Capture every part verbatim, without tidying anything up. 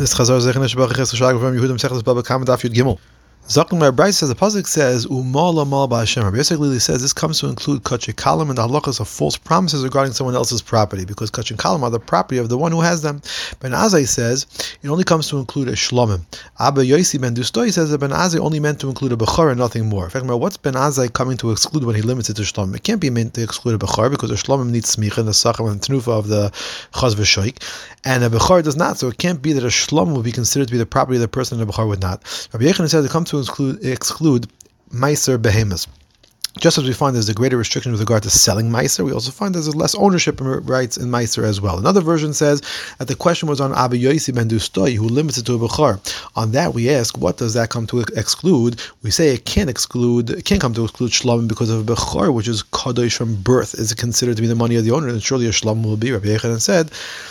This Chazar Zechon Shabbat Ches Shag from Yehudim Sechles Baba Kama Daf Yud Gimel. Zaklim Rabbi Bryce says the pasuk says Umal Amal Ba'Hashem. Rabbi Yosef Lili says this comes to include kachik kalam and the halachas of false promises regarding someone else's property, because kachik kalam are the property of the one who has them. Ben Azai says it only comes to include a shlomim. Abba Yosi Ben Dustoi says that Ben Azai only meant to include a bechor and nothing more. In fact, what's Ben Azai coming to exclude when he limits it to shlomim? It can't be meant to exclude a bechor because a shlomim needs smicha and the sachar and the tenufa of the chaz v'shoik, and a bechor does not. So it can't be that a shlomim would be considered to be the property of the person and a bechor would not. Rabbi Yochanan says it comes to exclude. exclude Meiser Behemoths. Just as we find there's a greater restriction with regard to selling Meiser, we also find there's less ownership rights in Meiser as well. Another version says that the question was on Abba Yosi Ben Dustoi, who limits it to a Bechor. On that we ask, what does that come to exclude? We say it can't exclude, it can't come to exclude Shlomim because of a Bechor, which is Kadosh from birth. Is it considered to be the money of the owner? And surely a Shlom will be. Rabbi Yechanan said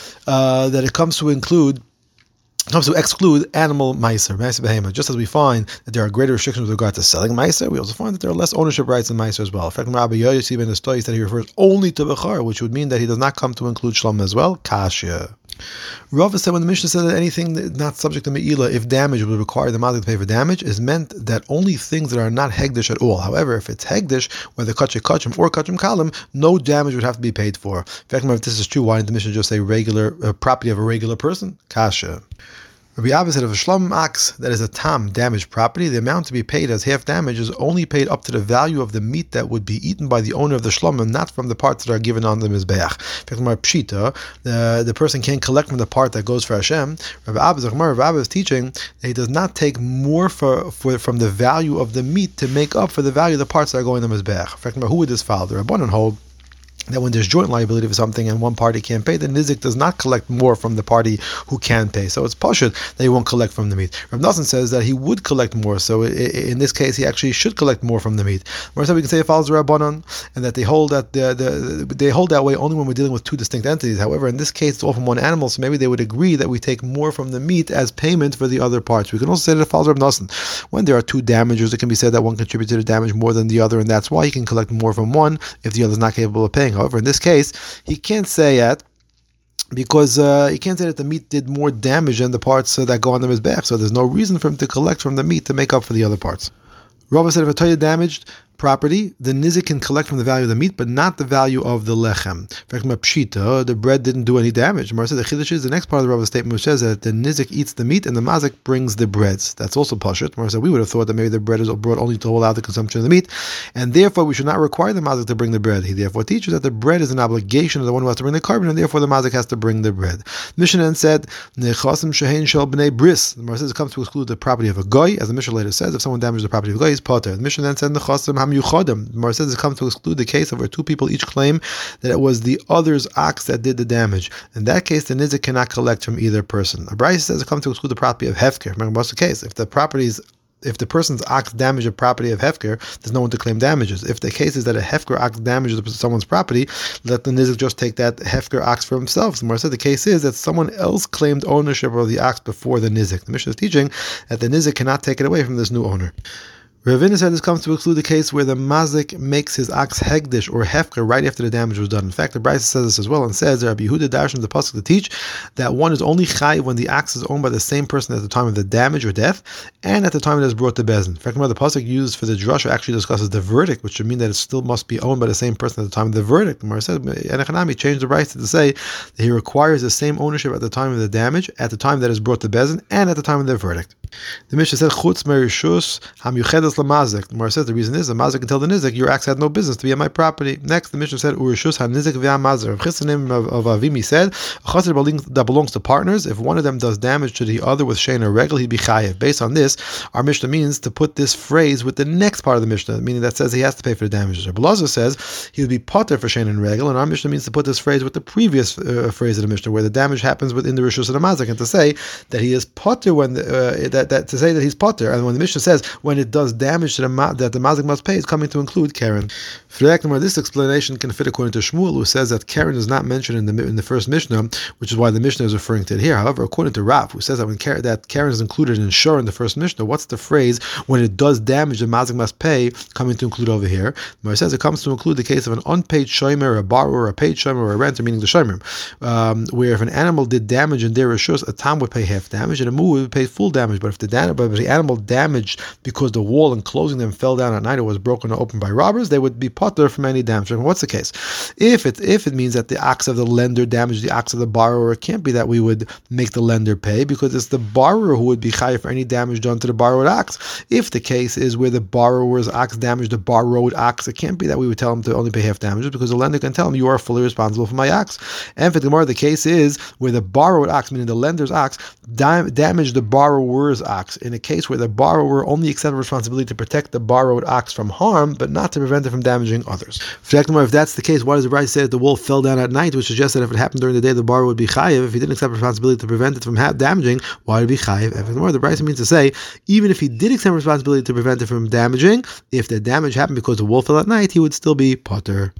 uh, that it comes to include comes to exclude animal meiser, meiser behema. Just as we find that there are greater restrictions with regard to selling meiser, we also find that there are less ownership rights in meiser as well. In fact, Rabbi Yosi Ben Dustoi said he refers only to bechar, which would mean that he does not come to include shlom as well. Kasha. Rava said when the Mishnah said that anything that not subject to me'ilah, if damage would require the mazik to pay for damage, is meant that only things that are not hegdish at all. However, if it's hegdish, whether kachik kachim or kachim kalim, no damage would have to be paid for. In fact, if this is true, why didn't the Mishnah just say regular uh, property of a regular person? Kasha. Rabbi Abba said if a shlom ox that is a tam damaged property, the amount to be paid as half damage is only paid up to the value of the meat that would be eaten by the owner of the shlom, and not from the parts that are given on the mizbeach. In fact, pshita, the the person can't collect from the part that goes for Hashem. Rabbi Abba, Rabbi Abba is teaching that he does not take more for, for from the value of the meat to make up for the value of the parts that are going on the mizbeach. In fact, who would this follow? The Rabbanan hold that when there's joint liability for something and one party can't pay, the nizik does not collect more from the party who can pay. So it's pashut that he won't collect from the meat. Rav Nosson says that he would collect more. So in this case, he actually should collect more from the meat. More so we can say it follows the Rabbanon, and that they hold that the, the, they hold that way only when we're dealing with two distinct entities. However, in this case, it's all from one animal, so maybe they would agree that we take more from the meat as payment for the other parts. We can also say that it follows Rav Nosson. When there are two damagers, it can be said that one contributed to damage more than the other, and that's why he can collect more from one if the other is not capable of paying. However, in this case, he can't say that because uh, he can't say that the meat did more damage than the parts uh, that go on the mizbeach. So there's no reason for him to collect from the meat to make up for the other parts. Rava said if a toya damaged property, the nizik can collect from the value of the meat, but not the value of the lechem. In fact, pshita, the bread didn't do any damage. Mar said the chiddush is the next part of the Rava statement, which says that the nizik eats the meat and the mazik brings the breads. That's also pashut. Mar said we would have thought that maybe the bread is brought only to allow the consumption of the meat, and therefore we should not require the mazik to bring the bread. He therefore teaches that the bread is an obligation of the one who has to bring the carbon, and therefore the mazik has to bring the bread. Mishnah then said nechasim shehein shel bnei bris. The Mar says it comes to exclude the property of a goy, as the Mishnah later says. If someone damages the property of a goy, he's poter. The Mishnah then said nechasim ham yuchodim. The Mar says it comes to exclude the case of where two people each claim that it was the other's ox that did the damage. In that case, the nizik cannot collect from either person. A Bryce says it comes to exclude the property of hefker. Remember, what's the case? If the property's If the person's ox damaged a property of hefker, there's no one to claim damages. If the case is that a hefker ox damages someone's property, let the nizik just take that hefker ox for himself. So said the case is that someone else claimed ownership of the ox before the nizik. The Mishnah is teaching that the nizik cannot take it away from this new owner. Ravina said this comes to exclude the case where the mazik makes his ox hegdish or hefker right after the damage was done. In fact, the Bryce says this as well and says that Rabbi Yehuda darshan the pasuk to teach that one is only chayiv when the ox is owned by the same person at the time of the damage or death and at the time it is brought to bezin. In fact, the pasuk used for the drasha actually discusses the verdict, which would mean that it still must be owned by the same person at the time of the verdict. The Gemara said Enechanami changed the Bryce to say that he requires the same ownership at the time of the damage, at the time that is brought to bezin, and at the time of the verdict. The Mishnah said chutz merishus ham yuchedes lamazik. The Gemara says the reason is the mazik can tell the nizik your ox had no business to be on my property. Next, the Mishnah said urishus ha nizik v'amazer. Rav Chisda of, of Avimi said a chassid that belongs to partners, if one of them does damage to the other with shein or regel, he'd be chayev. Based on this, our Mishnah means to put this phrase with the next part of the Mishnah, meaning that says he has to pay for the damages. Rabbi Elazar says he would be potter for shein and regel, and our Mishnah means to put this phrase with the previous uh, phrase of the Mishnah, where the damage happens within the rishus and the mazik, and to say that he is potter when the, uh, that that, that to say that he's potter. And when the Mishnah says when it does damage to the ma- that the mazik must pay, it's coming to include Karen. This explanation can fit according to Shmuel, who says that Karen is not mentioned in the in the first Mishnah, which is why the Mishnah is referring to it here. However, according to Rav, who says that when Karen, that Karen is included in Shur in the first Mishnah, what's the phrase when it does damage the mazik must pay coming to include over here? It says it comes to include the case of an unpaid shomer, a borrower, a paid shomer, or a renter, meaning the shomer, um, where if an animal did damage in their rishus, a tam would pay half damage and a mu would pay full damage. But if the, dan- but if the animal damaged because the wall enclosing them fell down at night or was broken or opened by robbers, they would be potter from any damage. And what's the case? If it if it means that the ox of the lender damaged the ox of the borrower, it can't be that we would make the lender pay, because it's the borrower who would be chayav for any damage done to the borrowed ox. If the case is where the borrower's ox damaged the borrowed ox, it can't be that we would tell him to only pay half damages, because the lender can tell him you are fully responsible for my ox. And for the Gemara, the case is where the borrowed ox, meaning the lender's ox, dam- damaged the borrower's ox. In a case where the borrower only accepted responsibility to protect the borrowed ox from harm, but not to prevent it from damaging others. If that's the case, why does the Bride say that the wolf fell down at night, which suggests that if it happened during the day, the borrower would be chayiv? If he didn't accept responsibility to prevent it from ha- damaging, why would it be chayiv? And furthermore, the Bride means to say, even if he did accept responsibility to prevent it from damaging, if the damage happened because the wolf fell at night, he would still be potter.